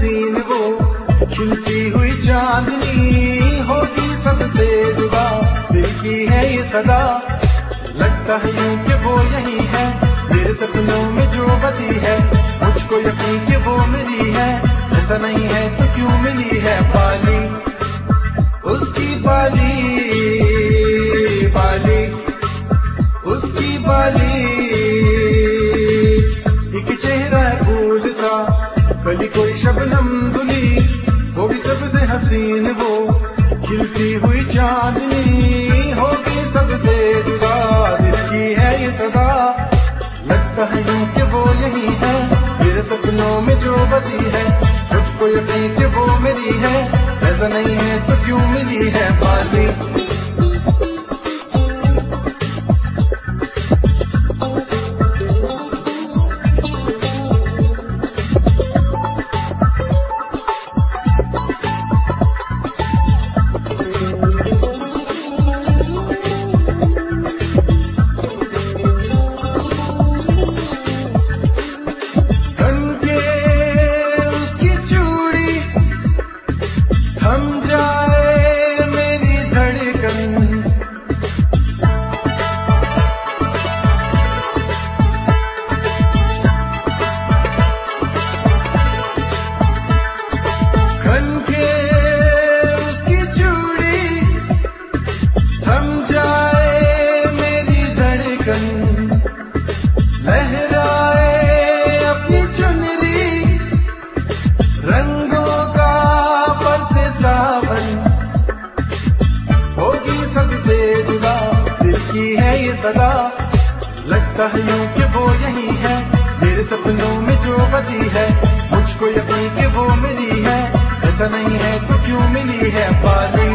हसीन वो खिलती हुई चांदनी होगी सबसे जुदा। दिल की है ये सदा, लगता है यूं कि वो यही है मेरे सपनों में जो बसी है। मुझको यकीन कि वो मिली है, ऐसा नहीं है तो क्यों मिली है। बाली उसकी बाली, बाली उसकी बाली, एक चेहरा है फूल सा, कली कोई शबनम धुली, वो भी सबसे हसीन वो खिलती हुई चांदनी होगी सबसे जुदा। दिल की है ये सदा, लगता है यूं कि वो यही है मेरे सपनों में जो बसी है। मुझको यकीन कि वो मिली है, ऐसा नहीं है तो क्यों मिली है। बाली सदा, लगता है यूं कि वो यही है मेरे सपनों में जो बसी है। मुझको यकीन कि वो मिली है, ऐसा नहीं है तो क्यों मिली है। बाली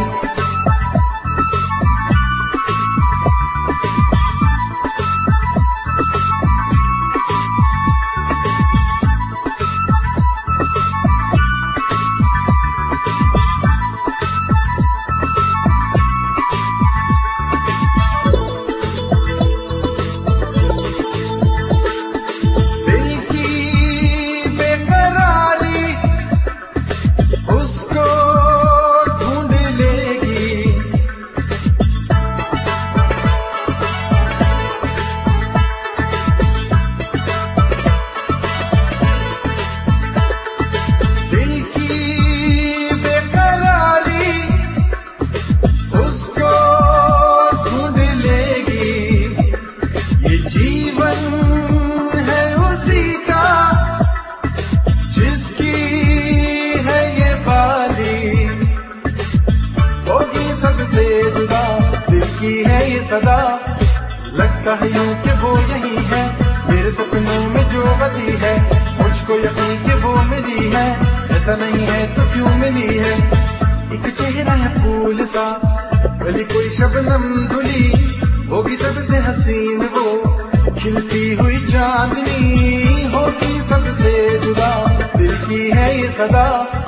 सदा, लगता है यूं कि वो यही है मेरे सपनों में जो बसी है। मुझको यकीन कि वो मिली है, ऐसा नहीं है तो क्यों मिली है। एक चेहरा है फूल सा, कली कोई शबनम धुली, होगी सबसे हसीन वो खिलती हुई चांदनी होगी सबसे जुदा। दिल की है ये सदा,